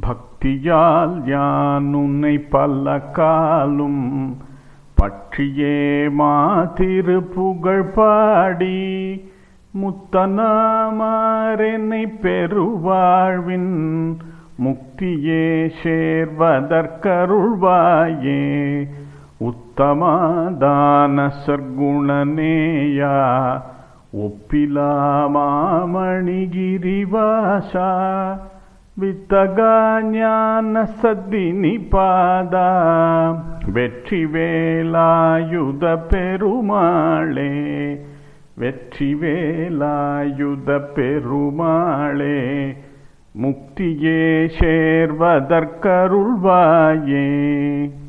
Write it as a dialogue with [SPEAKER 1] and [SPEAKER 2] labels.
[SPEAKER 1] பக்தியால் யான் உன்னை பல காலும் பற்றியே மாதிரு புகழ் பாடி முத்தனாமாரென்னை பெருவாழ்வின் முக்தியே சேர்வதற்கருள்வாயே. உத்தமாதான சர்க்குணநேயா ஒப்பிலா மாமணிகிரிவாசா வித்தகா ஞான சத்தினிபாதா வெற்றி வேலாயுத பெருமாளே. வெற்றி வேலாயுத பெருமாளே முக்தியே சேர்வதற்கருள்வாயே.